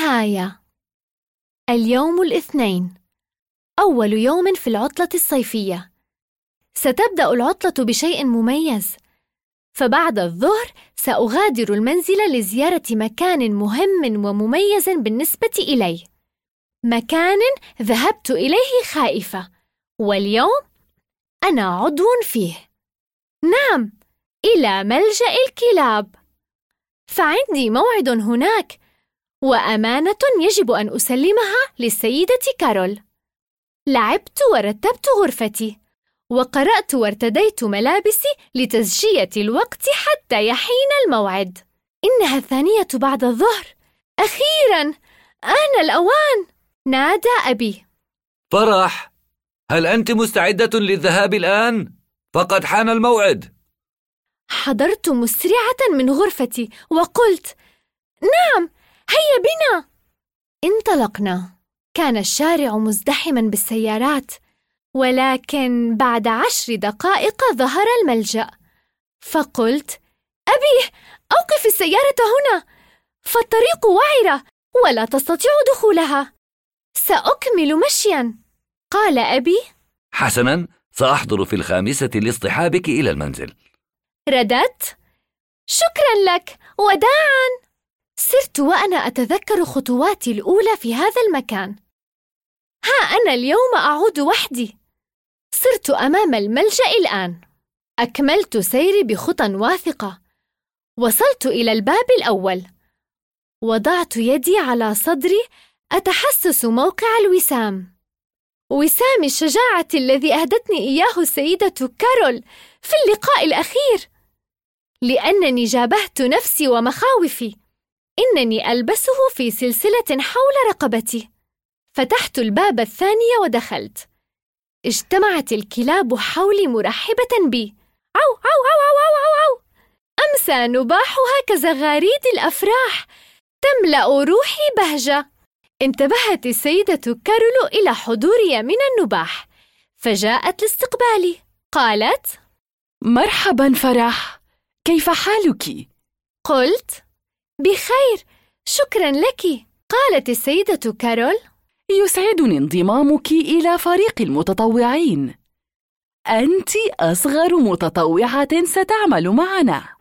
النهاية. اليوم الاثنين، أول يوم في العطلة الصيفية. ستبدأ العطلة بشيء مميز، فبعد الظهر سأغادر المنزل لزيارة مكان مهم ومميز بالنسبة إلي، مكان ذهبت إليه خائفة، واليوم أنا عضو فيه. نعم، إلى ملجأ الكلاب. فعندي موعد هناك، وأمانة يجب أن أسلمها للسيدة كارول. لعبت ورتبت غرفتي، وقرأت وارتديت ملابسي لتزجية الوقت حتى يحين الموعد. إنها 2 بعد الظهر. أخيراً، آن الأوان. نادى أبي. فرح، هل أنت مستعدة للذهاب الآن؟ فقد حان الموعد. حضرت مسرعة من غرفتي وقلت: نعم، هيا بنا. انطلقنا. كان الشارع مزدحماً بالسيارات، ولكن بعد 10 دقائق ظهر الملجأ. فقلت: أبي، أوقف السيارة هنا، فالطريق وعرة ولا تستطيع دخولها. سأكمل مشياً. قال أبي: حسناً، سأحضر في 5 لاصطحابك إلى المنزل. رددت: شكراً لك، وداعاً. سرت وأنا أتذكر خطواتي الأولى في هذا المكان. ها أنا اليوم أعود وحدي. صرت أمام الملجأ الآن. أكملت سيري بخطى واثقة. وصلت إلى الباب الأول. وضعت يدي على صدري أتحسس موقع الوسام، وسام الشجاعة الذي أهدتني إياه السيدة كارول في اللقاء الأخير، لأنني جابهت نفسي ومخاوفي. إنني ألبسه في سلسلة حول رقبتي. فتحت الباب الثاني ودخلت. اجتمعت الكلاب حولي مرحبة بي. عو عو عو عو عو عو عو. أمسى نباحها كزغاريد الأفراح تملأ روحي بهجة. انتبهت السيدة كارول إلى حضوري من النباح، فجاءت لاستقبالي. قالت: مرحبا فرح، كيف حالك؟ قلت: بخير، شكرا لك. قالت السيدة كارول: يسعدني انضمامك إلى فريق المتطوعين. أنت أصغر متطوعة ستعمل معنا.